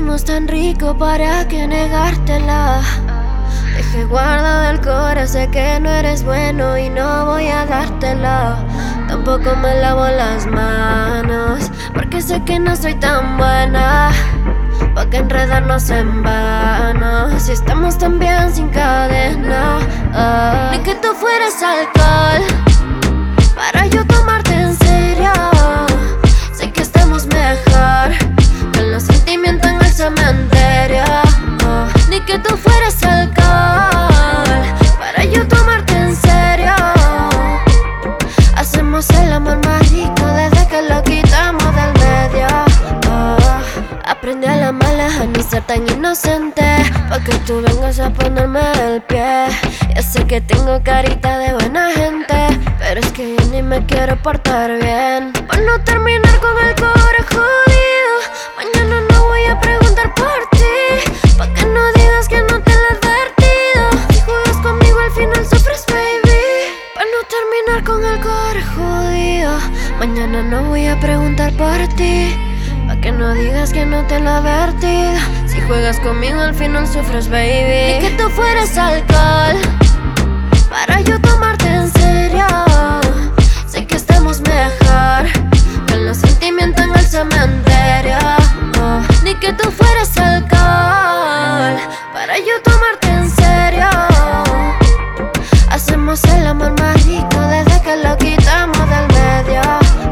hicimos tan rico, ¿para qué negártela? Dejé guardado el corazón, sé que no eres bueno y no voy a dártela. Tampoco me lavo las manos, porque sé que no soy tan buena pa' que enredarnos en vano. Si estamos tan bien sin cadena, ni que tú fueras alcohol para yo tomarte en serio. Sé que estamos mejor con los sentimientos en el cementerio. Ni que tú fueras alcohol para yo tomarte en serio. Hacemos el amor más rico desde que lo quitamos del medio. Aprendí a la mala a ni ser tan inocente, pa' que tú vengas a ponerme el pie. Ya sé que tengo carita de buena gente, pero es que yo ni me quiero portar bien. Por no terminar con el cobre jodido, mañana no voy a preguntar por ti, pa' que no digas que no te lo he advertido. Si juegas conmigo al final sufres, baby. Por no terminar con el cobre jodido, mañana no voy a preguntar por ti, pa' que no digas que no te lo he advertido. Si juegas conmigo al final sufres, baby. Ni que tú fueras alcohol para yo tomarte en serio. Sé que estamos mejor con los sentimientos en el cementerio. Ni que tú fueras alcohol para yo tomarte en serio. Hacemos el amor más rico desde que lo quitamos del medio.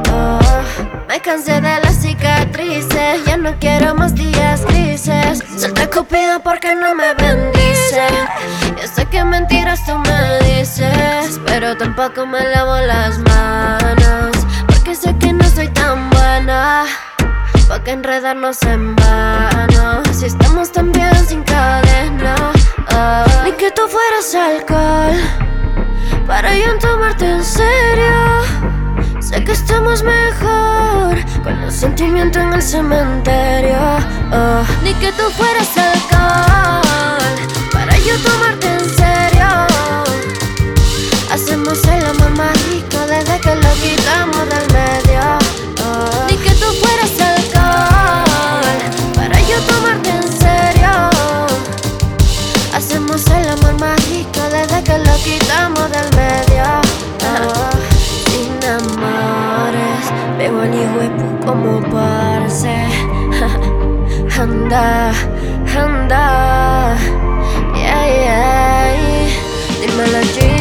Me cansé de las cicatrices, ya no quiero más días grises. Suelta Cupido porque no me bendice. Yo sé que mentiras tú me dices, pero tampoco me lavo las manos, porque sé que no soy tan buena pa' que enredarnos en vano. Si estamos tan bien sin cadena, ni que tú fueras alcohol para yo tomarte en serio. Sé que estamos mejor con los sentimientos en el cementerio. Ni que tú fueras alcohol para yo tomarte en serio. Hacemos el amor más rico desde que lo quitamos del medio. Ni que tú fueras alcohol para yo tomarte en serio. Hacemos el amor más rico desde que lo quitamos del medio. Sin amores, veo al hijo como parce. Anda, anda, yeah, yeah. Dímelo, G.